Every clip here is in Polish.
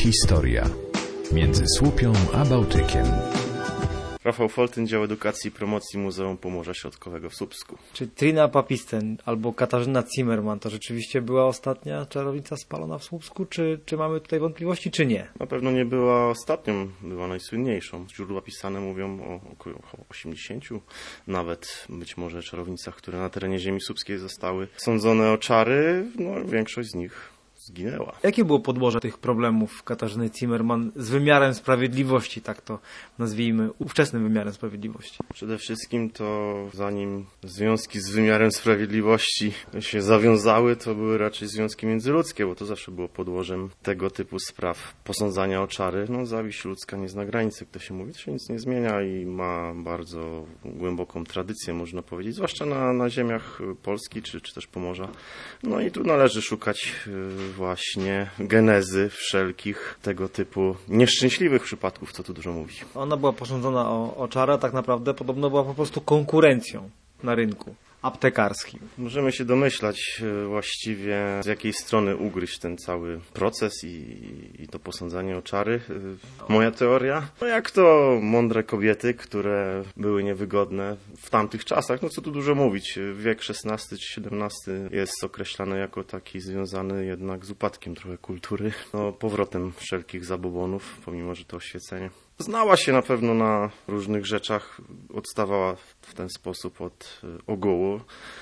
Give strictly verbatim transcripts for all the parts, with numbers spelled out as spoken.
Historia między Słupią a Bałtykiem. Rafał Foltyn, Dział Edukacji i Promocji Muzeum Pomorza Środkowego w Słupsku. Czy Trina Papisten albo Katarzyna Zimmermann to rzeczywiście była ostatnia czarownica spalona w Słupsku? Czy, czy mamy tutaj wątpliwości, czy nie? Na pewno nie była ostatnią, była najsłynniejszą. Źródła pisane mówią o około osiemdziesięciu nawet być może czarownicach, które na terenie ziemi słupskiej zostały sądzone o czary. No, większość z nich zginęła. Jakie było podłoże tych problemów Katarzyny Zimmermann z wymiarem sprawiedliwości, tak to nazwijmy, ówczesnym wymiarem sprawiedliwości? Przede wszystkim to zanim związki z wymiarem sprawiedliwości się zawiązały, to były raczej związki międzyludzkie, bo to zawsze było podłożem tego typu spraw. Posądzania o czary, no zawiść ludzka nie zna granicy, jak to się mówi, to się nic nie zmienia i ma bardzo głęboką tradycję, można powiedzieć, zwłaszcza na, na ziemiach Polski czy, czy też Pomorza. No i tu należy szukać właśnie genezy wszelkich tego typu nieszczęśliwych przypadków, co tu dużo mówi. Ona była posądzona o, o czarę, a tak naprawdę podobno była po prostu konkurencją na rynku aptekarskim. Możemy się domyślać właściwie, z jakiej strony ugryźć ten cały proces i, i to posądzanie o czary. Moja teoria? No jak to mądre kobiety, które były niewygodne w tamtych czasach, no co tu dużo mówić, wiek szesnasty czy siedemnasty jest określany jako taki związany jednak z upadkiem trochę kultury, no powrotem wszelkich zabobonów, pomimo że to oświecenie. Znała się na pewno na różnych rzeczach, odstawała w ten sposób od ogółu,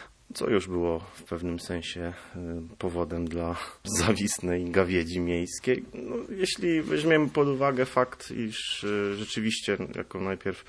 co już było w pewnym sensie powodem dla zawistnej gawiedzi miejskiej. No, jeśli weźmiemy pod uwagę fakt, iż rzeczywiście jako najpierw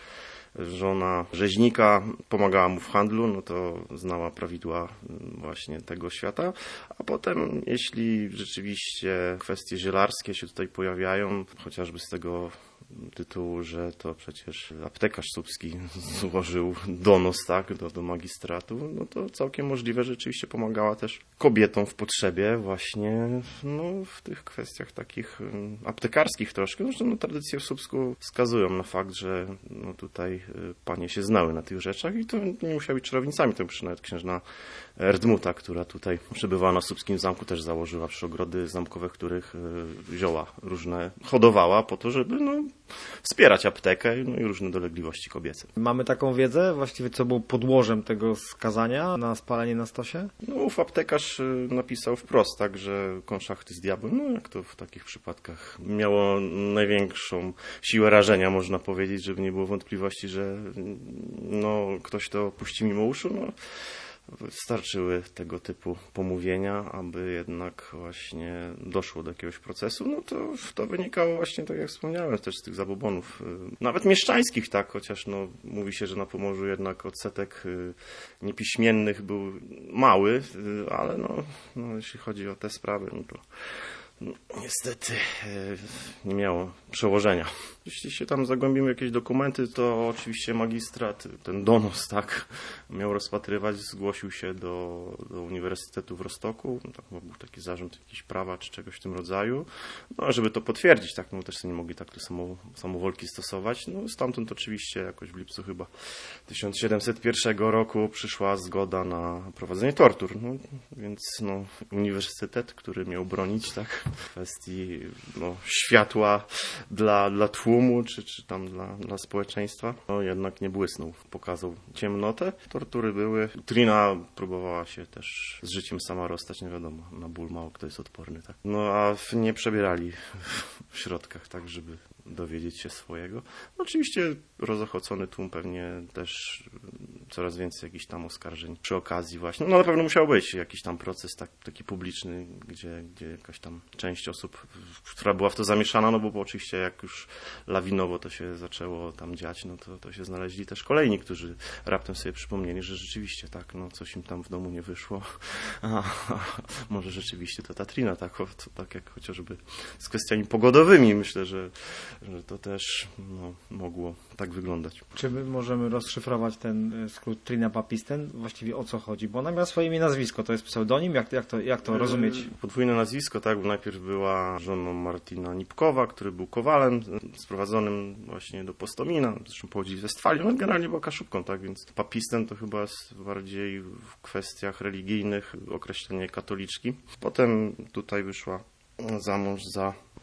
żona rzeźnika pomagała mu w handlu, no to znała prawidła właśnie tego świata, a potem jeśli rzeczywiście kwestie zielarskie się tutaj pojawiają, chociażby z tego tytułu, że to przecież aptekarz słupski złożył donos tak, do, do magistratu, no to całkiem możliwe, że rzeczywiście pomagała też kobietom w potrzebie właśnie no, w tych kwestiach takich aptekarskich troszkę. Zresztą no, tradycje w Słupsku wskazują na fakt, że no, tutaj panie się znały na tych rzeczach i to nie musiały być czarownicami, to już nawet księżna Erdmuta, która tutaj przebywała na słupskim zamku, też założyła przy ogrody zamkowe, w których zioła różne hodowała po to, żeby no, wspierać aptekę no i różne dolegliwości kobiece. Mamy taką wiedzę właściwie, co było podłożem tego skazania na spalenie na stosie? No ów aptekarz napisał wprost, tak, że konszachty z diabłem, no jak to w takich przypadkach miało największą siłę rażenia, można powiedzieć, żeby nie było wątpliwości, że no ktoś to puści mimo uszu, no wystarczyły tego typu pomówienia, aby jednak właśnie doszło do jakiegoś procesu, no to to wynikało właśnie, tak jak wspomniałem, też z tych zabobonów, nawet mieszczańskich, tak, chociaż no, mówi się, że na Pomorzu jednak odsetek niepiśmiennych był mały, ale no, no jeśli chodzi o te sprawy, no to no, niestety nie miało przełożenia. Jeśli się tam zagłębimy w jakieś dokumenty, to oczywiście magistrat, ten donos, tak, miał rozpatrywać, zgłosił się do, do Uniwersytetu w Rostoku, no, tak, był taki zarząd jakiś prawa czy czegoś w tym rodzaju, no żeby to potwierdzić, tak, no też sobie nie mogli tak tu samo, samowolki stosować, no stamtąd oczywiście jakoś w lipcu chyba tysiąc siedemset pierwszego roku przyszła zgoda na prowadzenie tortur, no, więc no Uniwersytet, który miał bronić, tak, kwestii no, światła dla, dla tłumu, czy, czy tam dla, dla społeczeństwa, no jednak nie błysnął. Pokazał ciemnotę. Tortury były. Trina próbowała się też z życiem sama rozstać, nie wiadomo, na ból mało kto jest odporny, tak. No a nie przebierali w środkach tak, żeby dowiedzieć się swojego. No, oczywiście rozochocony tłum pewnie też coraz więcej jakichś tam oskarżeń przy okazji właśnie. No na pewno musiał być jakiś tam proces tak, taki publiczny, gdzie, gdzie jakaś tam część osób, która była w to zamieszana, no bo, bo oczywiście jak już lawinowo to się zaczęło tam dziać, no to, to się znaleźli też kolejni, którzy raptem sobie przypomnieli, że rzeczywiście tak, no coś im tam w domu nie wyszło. A, a może rzeczywiście to ta Trina, tak, to, tak jak chociażby z kwestiami pogodowymi, myślę, że że to też no, mogło tak wyglądać. Czy my możemy rozszyfrować ten skrót Trina Papisten? Właściwie o co chodzi? Bo ona miała swoje imię i nazwisko, to jest pseudonim? Jak, jak, to, jak to rozumieć? Podwójne nazwisko, tak, bo najpierw była żoną Martina Nipkowa, który był kowalem sprowadzonym właśnie do Postomina, zresztą pochodzi z Westfalii, no generalnie była Kaszubką, tak, więc Papisten to chyba jest bardziej w kwestiach religijnych określenie katoliczki. Potem tutaj wyszła za mąż za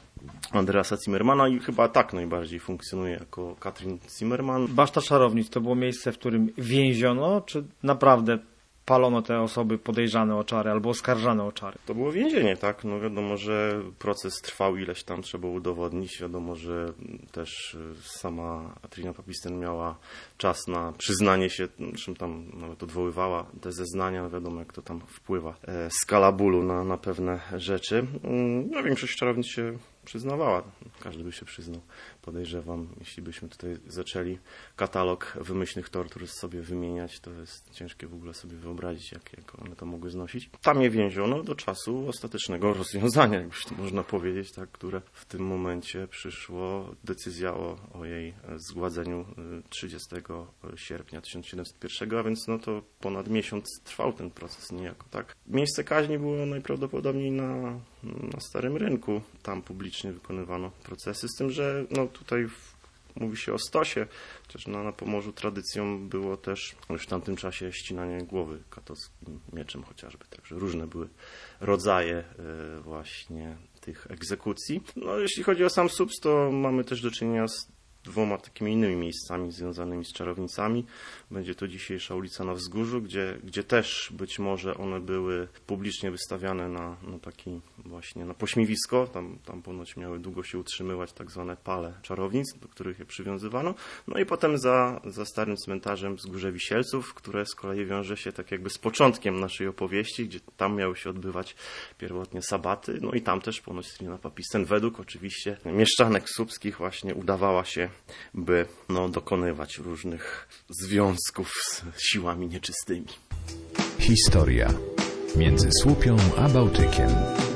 Andreasa Zimmermana i chyba tak najbardziej funkcjonuje jako Katrin Zimmerman. Baszta czarownic to było miejsce, w którym więziono, czy naprawdę palono te osoby podejrzane o czary albo oskarżane o czary? To było więzienie, tak? No wiadomo, że proces trwał ileś tam trzeba udowodnić. Wiadomo, że też sama Trina Papisten miała czas na przyznanie się, czym tam nawet odwoływała te zeznania. Wiadomo, jak to tam wpływa. E, skala bólu na, na pewne rzeczy. No, większość czarownic się przyznawała. Każdy by się przyznał. Podejrzewam, jeśli byśmy tutaj zaczęli katalog wymyślnych tortur sobie wymieniać, to jest ciężkie w ogóle sobie wyobrazić, jak, jak one to mogły znosić. Tam je więziono do czasu ostatecznego rozwiązania, jakbyś to można powiedzieć, tak, które w tym momencie przyszło decyzja o, o jej zgładzeniu trzydziestego sierpnia tysiąc siedemset pierwszego, a więc no to ponad miesiąc trwał ten proces niejako, tak. Miejsce kaźni było najprawdopodobniej na, na Starym Rynku. Tam publicznie wykonywano procesy, z tym, że no tutaj w, mówi się o stosie, chociaż na, na Pomorzu tradycją było też już w tamtym czasie ścinanie głowy katowskim mieczem chociażby, także różne były rodzaje y, właśnie tych egzekucji. No jeśli chodzi o sam Słupsk, to mamy też do czynienia z dwoma takimi innymi miejscami związanymi z czarownicami. Będzie to dzisiejsza ulica na Wzgórzu, gdzie, gdzie też być może one były publicznie wystawiane na, na taki właśnie na pośmiewisko. Tam, tam ponoć miały długo się utrzymywać tak zwane pale czarownic, do których je przywiązywano. No i potem za, za starym cmentarzem Wzgórze Wisielców, które z kolei wiąże się tak jakby z początkiem naszej opowieści, gdzie tam miały się odbywać pierwotnie sabaty. No i tam też ponoć Trina Papisten według oczywiście mieszczanek słupskich właśnie udawała się, by no, dokonywać różnych związków z siłami nieczystymi. Historia między Słupią a Bałtykiem.